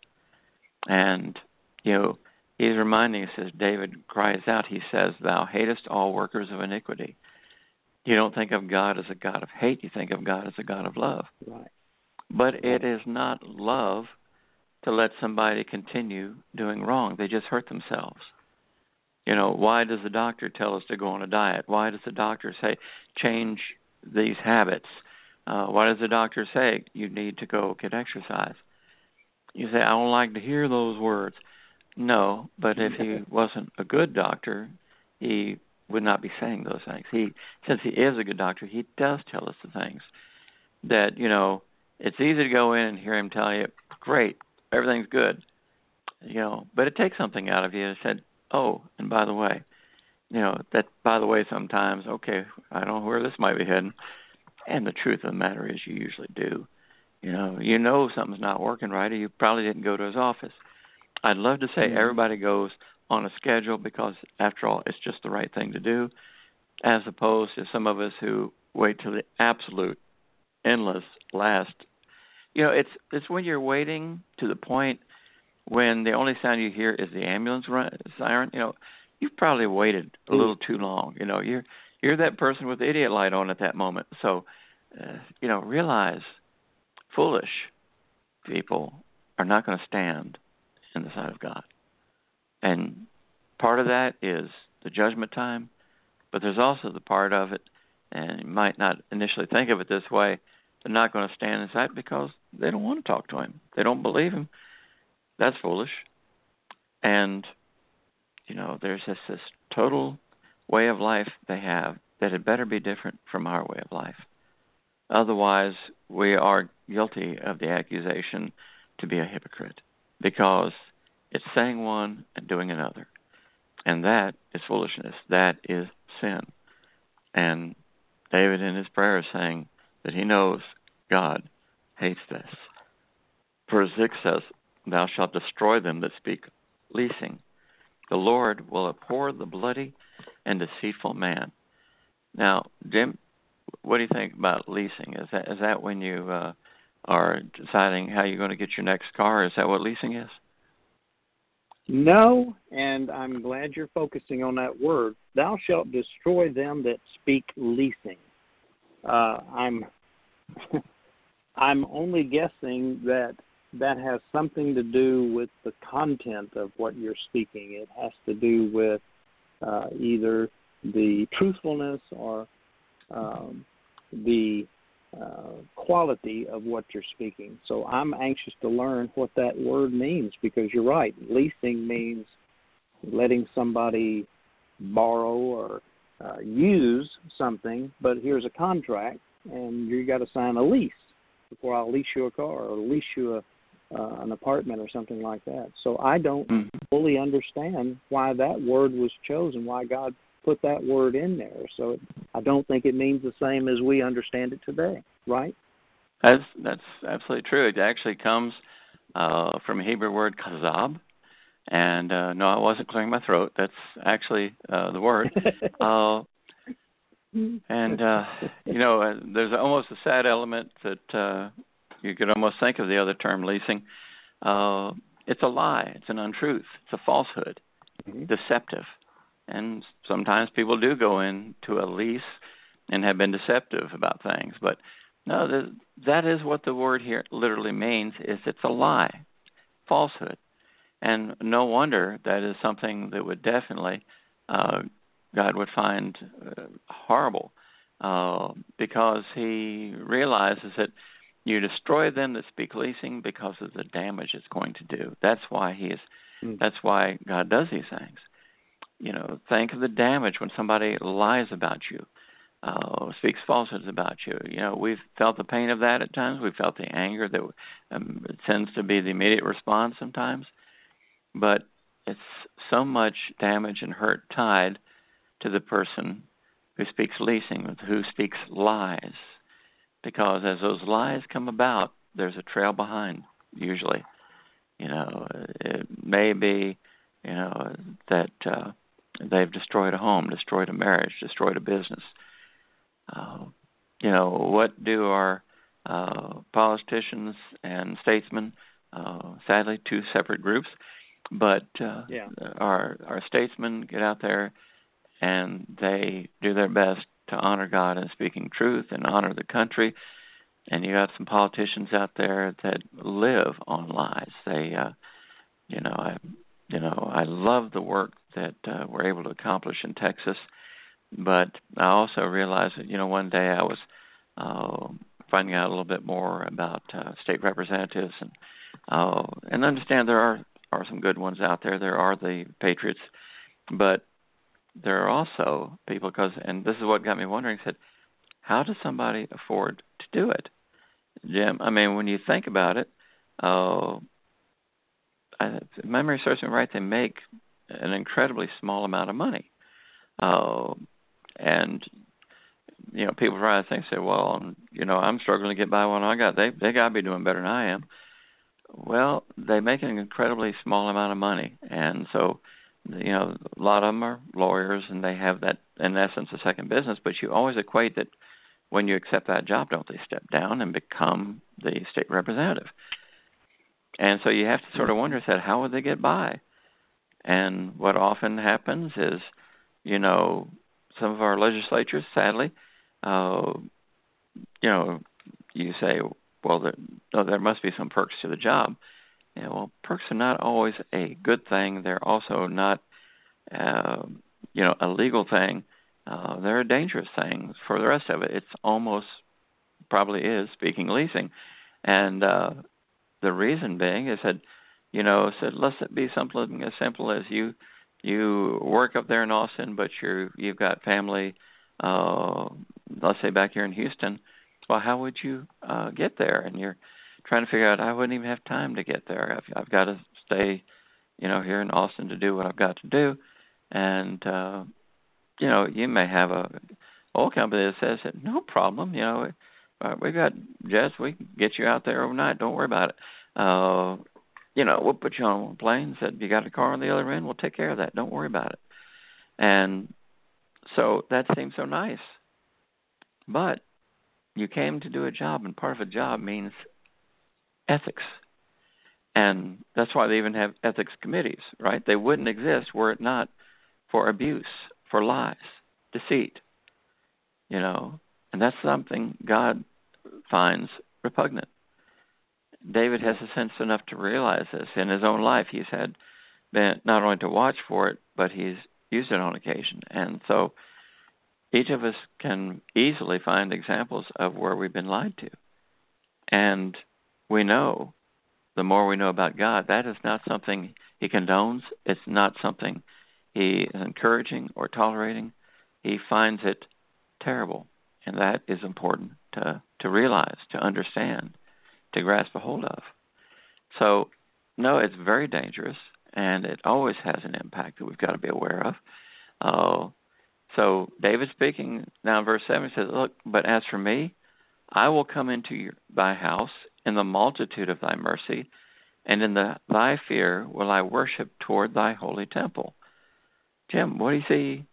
And, you know, he's reminding us, as David cries out, he says, thou hatest all workers of iniquity. You don't think of God as a God of hate. You think of God as a God of love. Right. But it is not love to let somebody continue doing wrong. They just hurt themselves. You know, why does the doctor tell us to go on a diet? Why does the doctor say, change these habits? Uh, why does the doctor say, you need to go get exercise? You say, I don't like to hear those words. No, but if he wasn't a good doctor, he would not be saying those things. He, since he is a good doctor, he does tell us the things that, you know, it's easy to go in and hear him tell you, great, everything's good, you know, but it takes something out of you. It said, oh, and by the way, you know, that, by the way, sometimes, okay, I don't know where this might be heading. And the truth of the matter is you usually do. You know, you know something's not working right, or you probably didn't go to his office. I'd love to say mm-hmm. everybody goes on a schedule because, after all, it's just the right thing to do, as opposed to some of us who wait till the absolute, endless last. You know, it's it's when you're waiting to the point when the only sound you hear is the ambulance run, siren. You know, you've probably waited a little too long. You know, you're you're that person with the idiot light on at that moment. So, uh, you know, realize foolish people are not going to stand in the sight of God. And part of that is the judgment time, but there's also the part of it, and you might not initially think of it this way, they're not going to stand in sight because they don't want to talk to him. They don't believe him. That's foolish. And, you know, there's just this total way of life they have that had better be different from our way of life. Otherwise, we are guilty of the accusation to be a hypocrite because it's saying one and doing another. And that is foolishness. That is sin. And David in his prayer is saying that he knows God hates this. Verse six says, thou shalt destroy them that speak leasing. The Lord will abhor the bloody and deceitful man. Now, Jim, what do you think about leasing? Is that is that when you uh, are deciding how you're going to get your next car? Is that what leasing is? No, and I'm glad you're focusing on that word. Thou shalt destroy them that speak leasing. Uh, I'm I'm only guessing that that has something to do with the content of what you're speaking. It has to do with uh, either the truthfulness or um, the uh, quality of what you're speaking. So I'm anxious to learn what that word means because you're right. Leasing means letting somebody borrow or uh, use something, but here's a contract, and you got to sign a lease before I'll lease you a car or lease you a Uh, an apartment or something like that. So I don't mm-hmm. fully understand why that word was chosen, why God put that word in there. So it, I don't think it means the same as we understand it today, right? That's, that's absolutely true. It actually comes uh, from a Hebrew word, kazab. And uh, no, I wasn't clearing my throat. That's actually uh, the word. uh, and, uh, you know, uh, there's almost a sad element that uh, you could almost think of the other term, leasing. Uh, it's a lie. It's an untruth. It's a falsehood. Mm-hmm. Deceptive. And sometimes people do go into a lease and have been deceptive about things. But no, the, that is what the word here literally means, is it's a lie, falsehood. And no wonder that is something that would definitely, uh, God would find uh, horrible uh, because he realizes that you destroy them that speak leasing because of the damage it's going to do. That's why he is. Mm. That's why God does these things. You know, think of the damage when somebody lies about you. uh, speaks falsehoods about you. You know, we've felt the pain of that at times. We've felt the anger that um, tends to be the immediate response sometimes. But it's so much damage and hurt tied to the person who speaks leasing, who speaks lies. Because as those lies come about, there's a trail behind, usually. You know, it may be, you know, that uh, they've destroyed a home, destroyed a marriage, destroyed a business. Uh, you know, what do our uh, politicians and statesmen, uh, sadly, two separate groups, but uh, yeah. our our statesmen get out there and they do their best to honor God in speaking truth and honor the country. And you got some politicians out there that live on lies. They, uh, you know, I, you know, I love the work that uh, we're able to accomplish in Texas. But I also realized that, you know, one day I was uh, finding out a little bit more about uh, state representatives and uh, and understand there are, are some good ones out there. There are the patriots, but there are also people, because, and this is what got me wondering, said, how does somebody afford to do it, Jim? I mean, when you think about it, uh, I, if memory serves me right, they make an incredibly small amount of money. Uh, and, you know, people try to think, say, well, you know, I'm struggling to get by what I got. They they got to be doing better than I am. Well, they make an incredibly small amount of money. And so, you know, a lot of them are lawyers, and they have that, in essence, a second business. But you always equate that when you accept that job, don't they step down and become the state representative? And so you have to sort of wonder, said, how would they get by? And what often happens is, you know, some of our legislatures, sadly, uh, you know, you say, well, there, oh, there must be some perks to the job. Yeah, well, perks are not always a good thing. They're also not, uh, you know, a legal thing. Uh, they're a dangerous thing for the rest of it. It's almost probably is speaking leasing. And uh, the reason being is that, you know, said, let's it be something as simple as you you work up there in Austin, but you're, you've got family, uh, let's say back here in Houston. Well, how would you uh, get there? And you're trying to figure out, I wouldn't even have time to get there. I've, I've got to stay, you know, here in Austin to do what I've got to do. And, uh, you know, you may have a oil company that says, that, no problem, you know, uh, we got jets, we can get you out there overnight. Don't worry about it. Uh, you know, we'll put you on a plane, said, you got a car on the other end, we'll take care of that. Don't worry about it. And so that seems so nice. But you came to do a job, and part of a job means ethics. And that's why they even have ethics committees, right? They wouldn't exist were it not for abuse, for lies, deceit, you know. And that's something God finds repugnant. David has a sense enough to realize this. In his own life, he's had been not only to watch for it, but he's used it on occasion. And so each of us can easily find examples of where we've been lied to. And we know, the more we know about God, that is not something he condones. It's not something he is encouraging or tolerating. He finds it terrible. And that is important to, to realize, to understand, to grasp a hold of. So, no, it's very dangerous, and it always has an impact that we've got to be aware of. Uh, so David speaking now in verse seven says, look, but as for me, I will come into your, thy house in the multitude of thy mercy, and in the, thy fear will I worship toward thy holy temple. Jim, what do you see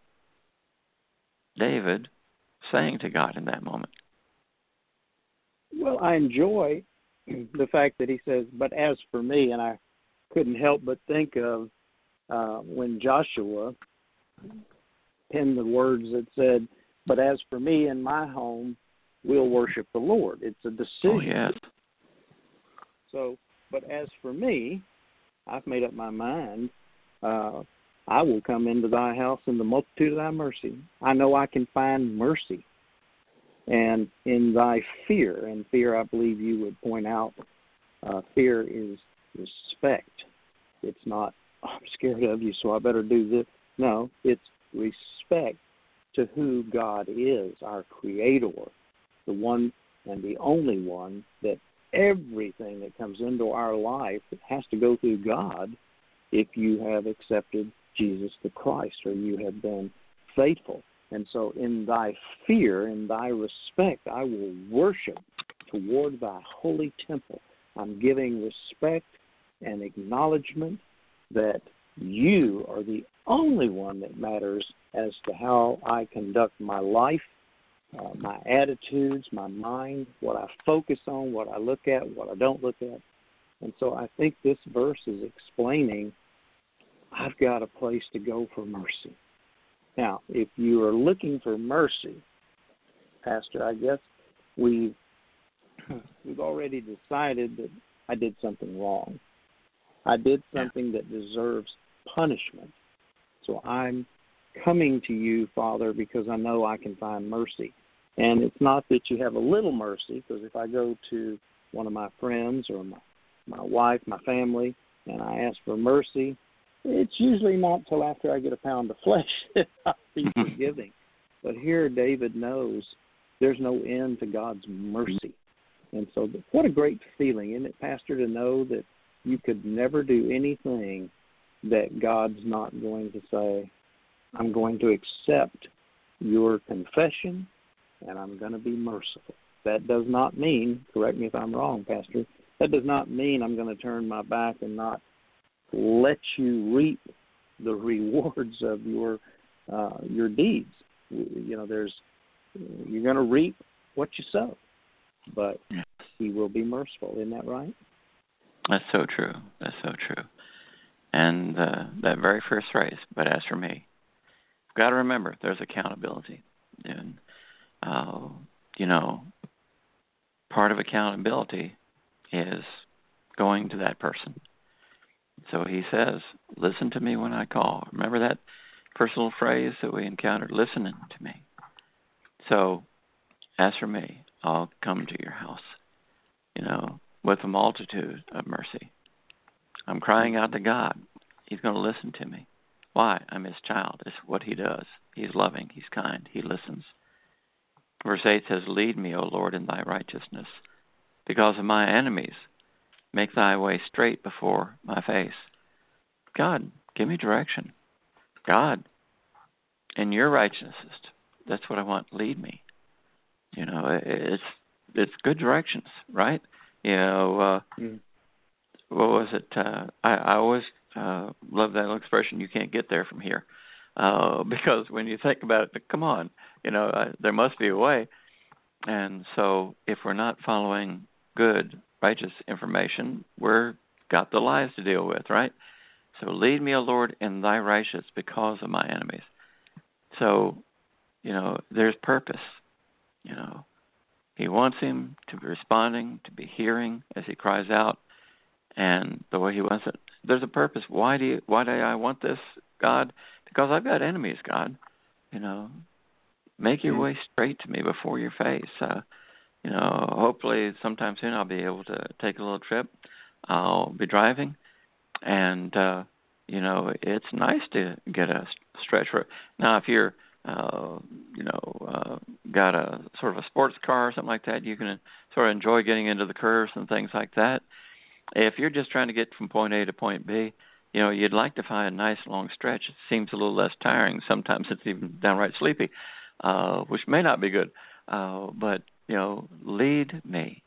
David saying to God in that moment? Well, I enjoy the fact that he says, but as for me, and I couldn't help but think of uh, when Joshua penned the words that said, but as for me and my home, we'll worship the Lord. It's a decision. Oh, yes. So, but as for me, I've made up my mind. Uh, I will come into thy house in the multitude of thy mercy. I know I can find mercy. And in thy fear, and fear I believe you would point out, uh, fear is respect. It's not, oh, I'm scared of you, so I better do this. No, it's respect. to who God is, our Creator, the one and the only one, that everything that comes into our life, it has to go through God if you have accepted Jesus the Christ, or you have been faithful. And so in thy fear, in thy respect, I will worship toward thy holy temple. I'm giving respect and acknowledgement that you are the only one that matters as to how I conduct my life, uh, my attitudes, my mind, what I focus on, what I look at, what I don't look at. And so I think this verse is explaining I've got a place to go for mercy. Now, if you are looking for mercy, Pastor, I guess we've, we've already decided that I did something wrong. I did something that deserves punishment. So I'm coming to you, Father, because I know I can find mercy. And it's not that you have a little mercy, because if I go to one of my friends or my, my wife, my family, and I ask for mercy, it's usually not until after I get a pound of flesh that I'll be forgiving. But here David knows there's no end to God's mercy. And so what a great feeling, isn't it, Pastor, to know that you could never do anything that God's not going to say, I'm going to accept your confession and I'm going to be merciful. That does not mean, correct me if I'm wrong, Pastor, that does not mean I'm going to turn my back and not let you reap the rewards of your uh, your deeds. You know, there's you're going to reap what you sow, but he will be merciful. Isn't that right? That's so true. That's so true. And uh, that very first phrase, but as for me, you've got to remember there's accountability. And, uh, you know, part of accountability is going to that person. So he says, listen to me when I call. Remember that first little phrase that we encountered, listening to me. So as for me, I'll come to your house, you know, with a multitude of mercy. I'm crying out to God. He's going to listen to me. Why? I'm his child. It's what he does. He's loving. He's kind. He listens. Verse eight says, lead me, O Lord, in thy righteousness. Because of my enemies, make thy way straight before my face. God, give me direction. God, in your righteousness, that's what I want. Lead me. You know, it's it's good directions, right? You know, uh, mm. what was it? Uh, I, I always uh, love that little expression, you can't get there from here. Uh, because when you think about it, come on, you know, uh, there must be a way. And so if we're not following good, righteous information, we're got the lies to deal with, right? So lead me, O Lord, in thy righteousness because of my enemies. So, you know, there's purpose. You know, he wants him to be responding, to be hearing as he cries out, and the way he wants it. There's a purpose. Why do you, why do I want this, God? Because I've got enemies, God. You know, make your way straight to me before your face. Uh, you know, hopefully sometime soon I'll be able to take a little trip. I'll be driving, and uh, you know, it's nice to get a stretch for it. Now, if you're Uh, you know, uh, got a sort of a sports car or something like that, you can sort of enjoy getting into the curves and things like that. If you're just trying to get from point A to point B, you know, you'd like to find a nice long stretch. It seems a little less tiring. Sometimes it's even downright sleepy, uh, which may not be good. Uh, but, you know, lead me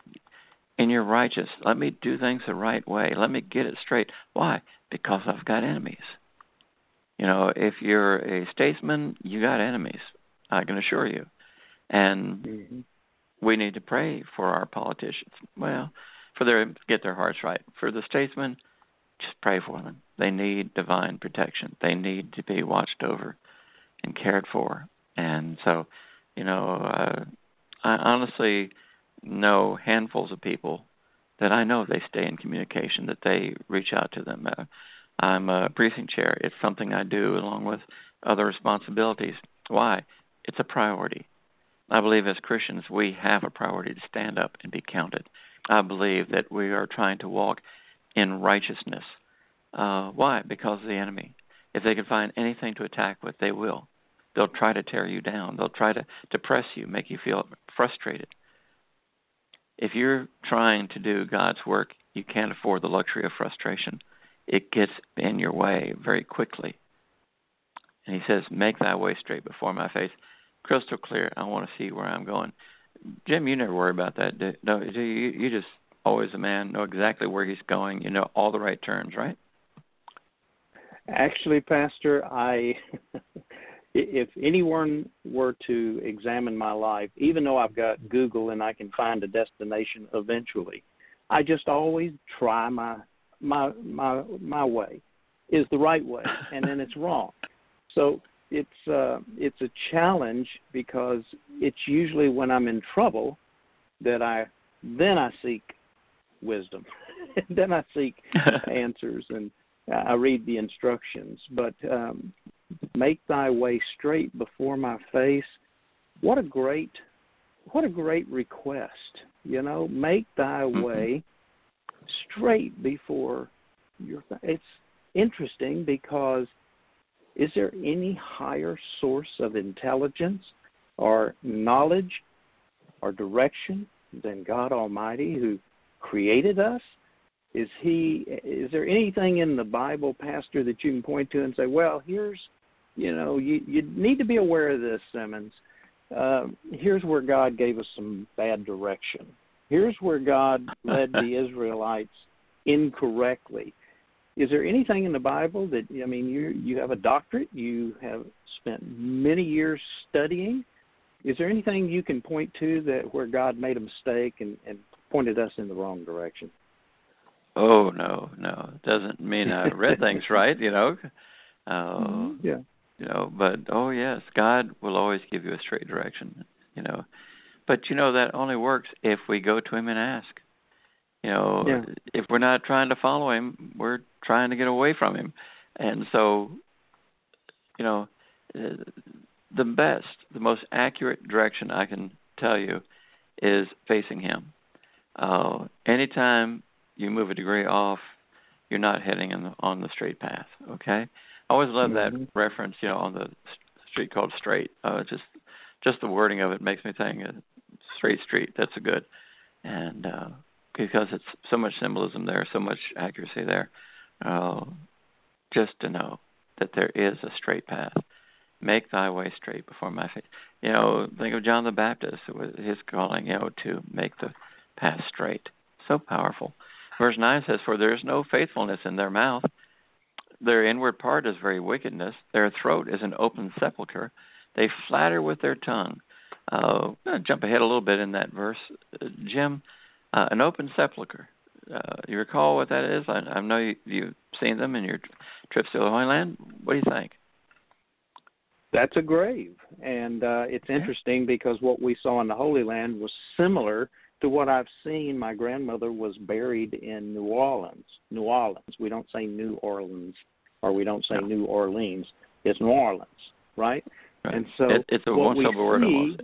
in your righteous. Let me do things the right way. Let me get it straight. Why? Because I've got enemies. You know, if you're a statesman, you got enemies, I can assure you. And mm-hmm. we need to pray for our politicians. Well, for their get their hearts right. For the statesmen, just pray for them. They need divine protection. They need to be watched over and cared for. And so, you know, uh, I honestly know handfuls of people that I know they stay in communication, that they reach out to them. Uh, I'm a precinct chair. It's something I do along with other responsibilities. Why? It's a priority. I believe as Christians we have a priority to stand up and be counted. I believe that we are trying to walk in righteousness. Uh, why? Because of the enemy. If they can find anything to attack with, they will. they'll try to tear you down. They'll try to depress you, make you feel frustrated. If you're trying to do God's work, you can't afford the luxury of frustration. It gets in your way very quickly. And he says, make thy way straight before my face. Crystal clear. I want to see where I'm going. Jim, you never worry about that. Do, no, do you, you just always a man, know exactly where he's going. You know all the right turns, right? Actually, Pastor, I if anyone were to examine my life, even though I've got Google and I can find a destination eventually, I just always try my my my my way is the right way, and then it's wrong. So it's uh, it's a challenge because it's usually when I'm in trouble that I then I seek wisdom, then I seek answers, and I read the instructions. But um, make thy way straight before my face. What a great what a great request, you know. Make thy mm-hmm. way straight before your face. It's interesting because is there any higher source of intelligence or knowledge or direction than God Almighty who created us? Is he? Is there anything in the Bible, Pastor, that you can point to and say, well, here's, you know, you, you need to be aware of this, Simmons. Uh, here's where God gave us some bad direction. Here's where God led the Israelites incorrectly. Is there anything in the Bible that, I mean, you you have a doctorate, you have spent many years studying. Is there anything you can point to that where God made a mistake and, and pointed us in the wrong direction? Oh, no, no. It doesn't mean I read things right, you know. Uh, mm-hmm. Yeah. You know, but, oh, yes, God will always give you a straight direction, you know. But, you know, that only works if we go to him and ask. You know, yeah. If we're not trying to follow him, we're trying to get away from him. And so, you know, the best, the most accurate direction I can tell you is facing him. Uh, anytime you move a degree off, you're not heading in the, on the straight path, okay? I always love mm-hmm. that reference, you know, on the street called Straight. Uh, just just the wording of it makes me think, uh, straight street, that's a good. And uh, because it's so much symbolism there, so much accuracy there, uh, just to know that there is a straight path. Make thy way straight before my face. You know, think of John the Baptist, his calling, you know, to make the path straight. So powerful. Verse nine says, for there is no faithfulness in their mouth. Their inward part is very wickedness. Their throat is an open sepulchre. They flatter with their tongue. Uh, I'm going to jump ahead a little bit in that verse. Uh, Jim, uh, an open sepulchre. Uh, you recall what that is? I, I know you, you've seen them in your trips to the Holy Land. What do you think? That's a grave. And uh, it's interesting because what we saw in the Holy Land was similar to what I've seen. My grandmother was buried in New Orleans. New Orleans. We don't say New Orleans, or we don't say no. New Orleans. It's New Orleans, right? right. And so it, it's a what we word see almost,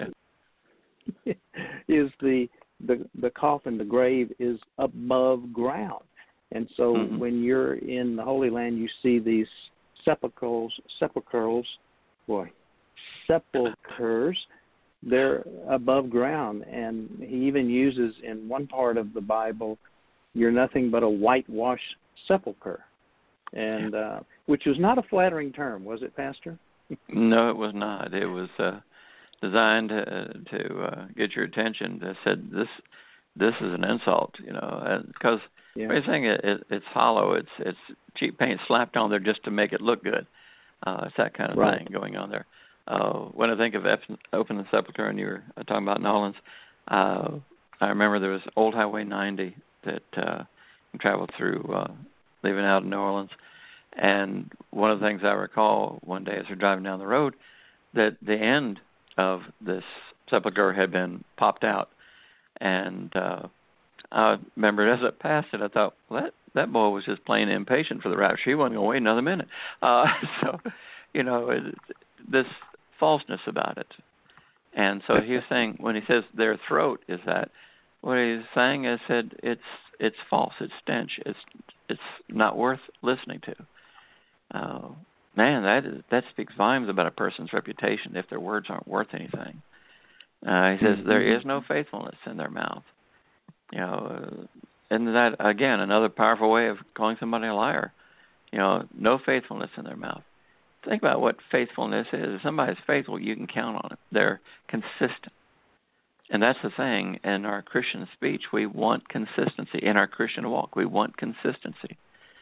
yeah. is the, the the coffin, the grave is above ground. And so mm-hmm. when you're in the Holy Land, you see these sepulchres, sepulchres, boy, sepulchres. They're above ground, and he even uses in one part of the Bible, "You're nothing but a whitewashed sepulcher," and uh, which was not a flattering term, was it, Pastor? No, it was not. It was uh, designed to, to uh, get your attention. They said this this is an insult, you know, because yeah. everything it, it, it's hollow. It's it's cheap paint slapped on there just to make it look good. Uh, it's that kind of right. thing going on there. Uh, when I think of Open the Sepulchre, and you were talking about New Orleans, uh, I remember there was Old Highway ninety that uh, traveled through, uh, leaving out of New Orleans. And one of the things I recall one day as we're driving down the road, that the end of this sepulchre had been popped out. And uh, I remember as I passed it, I thought, well, that, that boy was just plain impatient for the rapture. He wasn't going to wait another minute. Uh, so, you know, it, this falseness about it. And so he was saying, when he says their throat is that, what he's saying is that it's it's false, it's stench, it's it's not worth listening to. Uh, man, that is, that speaks volumes about a person's reputation if their words aren't worth anything. Uh, he says mm-hmm. there is no faithfulness in their mouth. You know, uh, and that again another powerful way of calling somebody a liar. You know, no faithfulness in their mouth. Think about what faithfulness is. If somebody's faithful, you can count on it. They're consistent. And that's the thing. In our Christian speech, we want consistency. In our Christian walk, we want consistency.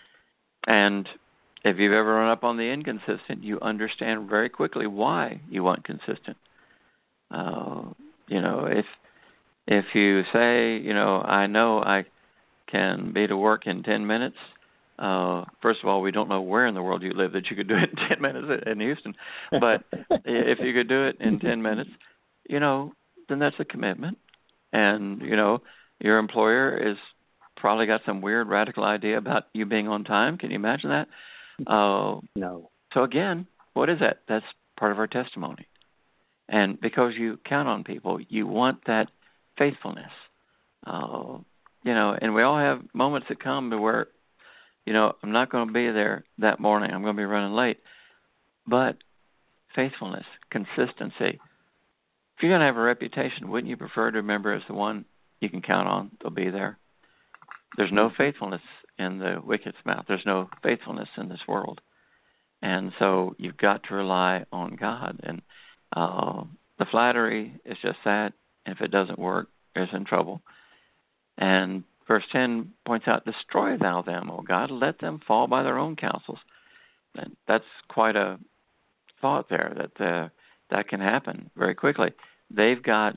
And if you've ever run up on the inconsistent, you understand very quickly why you want consistent. Uh, you know, if if you say, you know, I know I can be to work in ten minutes, uh, first of all, we don't know where in the world you live that you could do it in ten minutes in Houston. But if you could do it in ten minutes, you know, then that's a commitment. And, you know, your employer is probably got some weird radical idea about you being on time. Can you imagine that? Uh, no. So again, what is that? That's part of our testimony. And because you count on people, you want that faithfulness. Uh, you know, and we all have moments that come to where, you know, I'm not going to be there that morning. I'm going to be running late. But faithfulness, consistency. If you're going to have a reputation, wouldn't you prefer to remember as the one you can count on? They'll be there. There's no faithfulness in the wicked's mouth. There's no faithfulness in this world. And so you've got to rely on God. And uh, the flattery is just that. If it doesn't work, it's in trouble. And verse ten points out, destroy thou them, O God. Let them fall by their own counsels. And that's quite a thought there, that uh, that can happen very quickly. They've got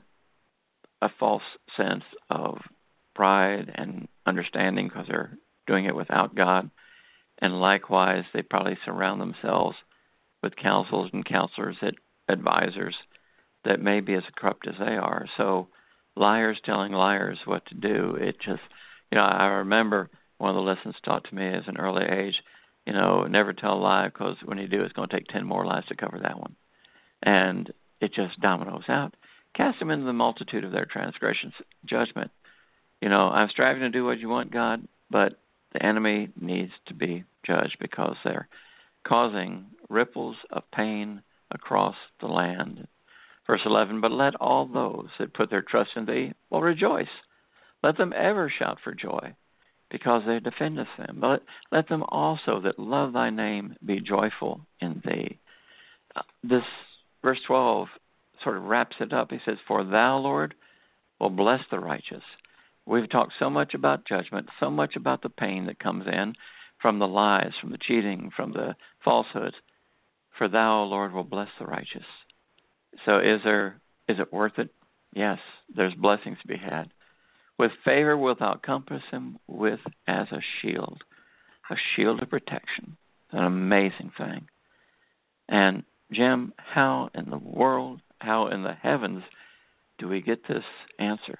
a false sense of pride and understanding because they're doing it without God. And likewise, they probably surround themselves with counsels and counselors, that advisors that may be as corrupt as they are. So liars telling liars what to do, it just, you know, I remember one of the lessons taught to me as an early age, you know, never tell a lie, because when you do, it's going to take ten more lies to cover that one. And it just dominoes out. Cast them into the multitude of their transgressions, judgment. You know, I'm striving to do what you want, God, but the enemy needs to be judged because they're causing ripples of pain across the land. Verse eleven, but let all those that put their trust in thee will rejoice. Let them ever shout for joy, because they defendeth them. But let them also that love thy name be joyful in thee. Uh, this verse twelve sort of wraps it up. He says, for thou, Lord, will bless the righteous. We've talked so much about judgment, so much about the pain that comes in from the lies, from the cheating, from the falsehoods. For thou, Lord, will bless the righteous. So is there, is it worth it? Yes, there's blessings to be had. With favor wilt thou compass him with as a shield, a shield of protection. An amazing thing. And Jim, how in the world, how in the heavens do we get this answer?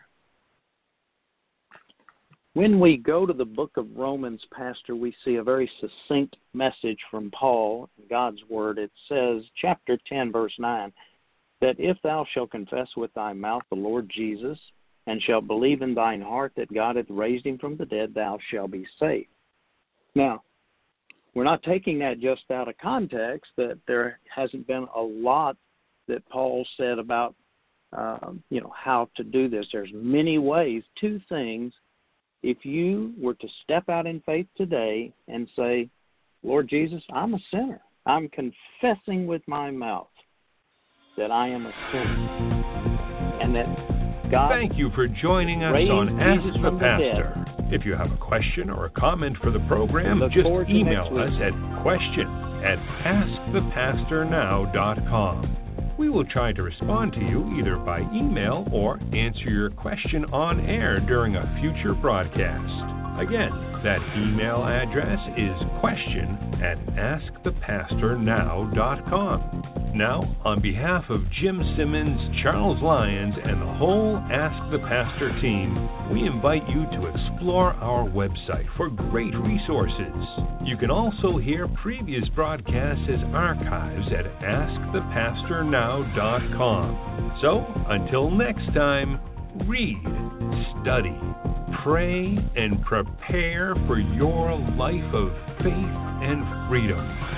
When we go to the book of Romans, Pastor, we see a very succinct message from Paul, God's word. It says, chapter ten, verse nine, that if thou shalt confess with thy mouth the Lord Jesus, and shalt believe in thine heart that God hath raised him from the dead, thou shalt be saved. Now, we're not taking that just out of context, that there hasn't been a lot that Paul said about, um, you know, how to do this. There's many ways. Two things. If you were to step out in faith today and say, Lord Jesus, I'm a sinner. I'm confessing with my mouth that I am a sinner. And that God Thank you for joining us on Ask the Pastor. If you have a question or a comment for the program, just email us at question at ask the pastor now dot com. We will try to respond to you either by email or answer your question on air during a future broadcast. Again, that email address is question at ask the pastor now dot com. Now, on behalf of Jim Simmons, Charles Lyons, and the whole Ask the Pastor team, we invite you to explore our website for great resources. You can also hear previous broadcasts as archives at ask the pastor now dot com. So, until next time, read, study, pray, and prepare for your life of faith and freedom.